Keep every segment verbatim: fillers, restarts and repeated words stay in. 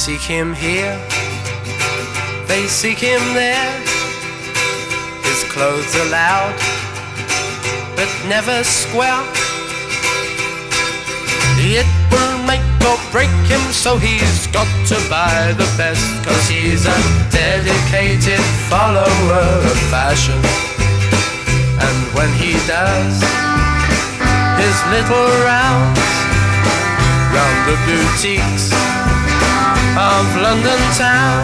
seek him here, they seek him there. His clothes are loud, but never square. It will make or break him, so he's got to buy the best, 'cause he's a dedicated follower of fashion. And when he does his little rounds round the boutiques of London town,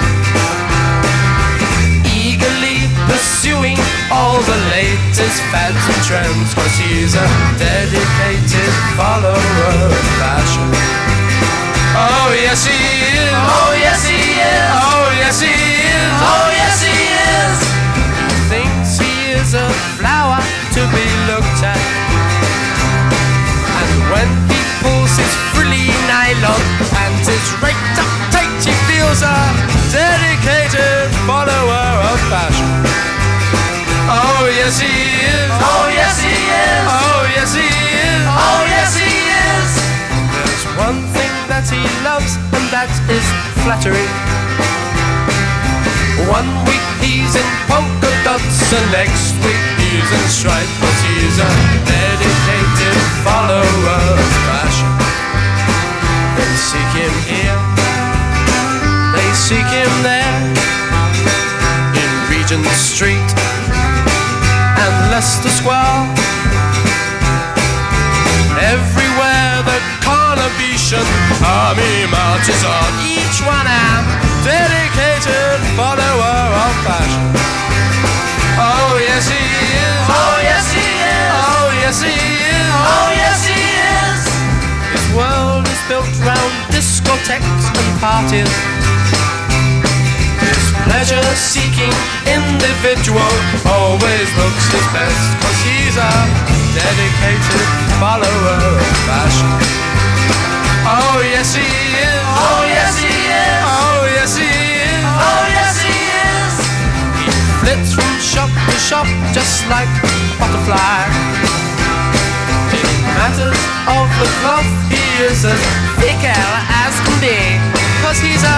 eagerly pursuing all the latest fads and trends, 'cause he's a dedicated follower of fashion. Oh yes he is, Oh yes he is, oh yes he is, oh yes he is. He thinks he is a flower to be looked at, and when he pulls his frilly nylon and is raked up tight, he feels a dedicated follower of fashion. Oh yes he is, Oh yes he is, oh yes he is, oh yes he is. There's one thing that he loves, and that is flattery. One week he's in polka dots, and next week he's in stripes, 'cause he's a dedicated follower of fashion. They seek him here, they seek him there, in Regent Street and Leicester Square. Everywhere the Carnabetian army marches on, each one a dedicated follower of fashion. Oh yes he is, Oh yes he is, oh yes he is, oh yes he is. His world is built round discotheques and parties. His pleasure-seeking individual always looks his best, 'cause he's a dedicated follower of fashion. Oh yes he is, Oh yes he is, oh yes he is. oh yes he is. He flits from shop to shop just like a butterfly. In matters of the cloth, he is as fickle as can be, 'cause he's a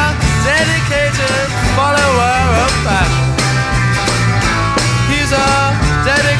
dedicated follower of fashion. He's a dedicated